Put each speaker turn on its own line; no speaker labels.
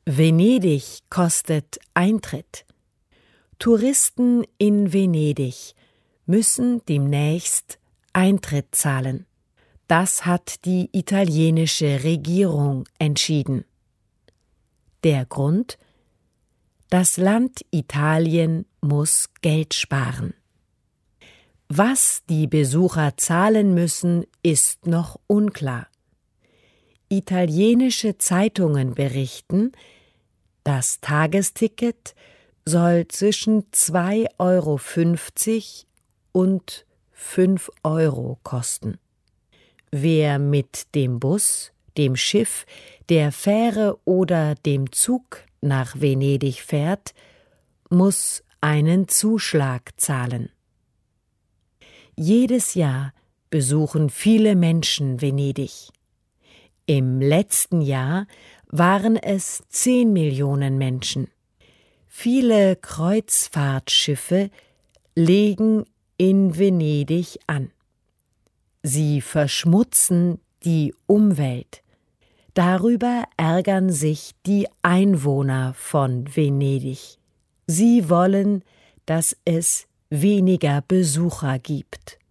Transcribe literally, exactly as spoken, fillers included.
Venedig kostet Eintritt. Touristen in Venedig müssen demnächst Eintritt zahlen. Das hat die italienische Regierung entschieden. Der Grund? Das Land Italien muss Geld sparen. Was die Besucher zahlen müssen, ist noch unklar. Italienische Zeitungen berichten, das Tagesticket soll zwischen zwei Euro fünfzig und fünf Euro kosten. Wer mit dem Bus, dem Schiff, der Fähre oder dem Zug nach Venedig fährt, muss einen Zuschlag zahlen. Jedes Jahr besuchen viele Menschen Venedig. Im letzten Jahr waren es zehn Millionen Menschen. Viele Kreuzfahrtschiffe legen in Venedig an. Sie verschmutzen die Umwelt. Darüber ärgern sich die Einwohner von Venedig. Sie wollen, dass es weniger Besucher gibt.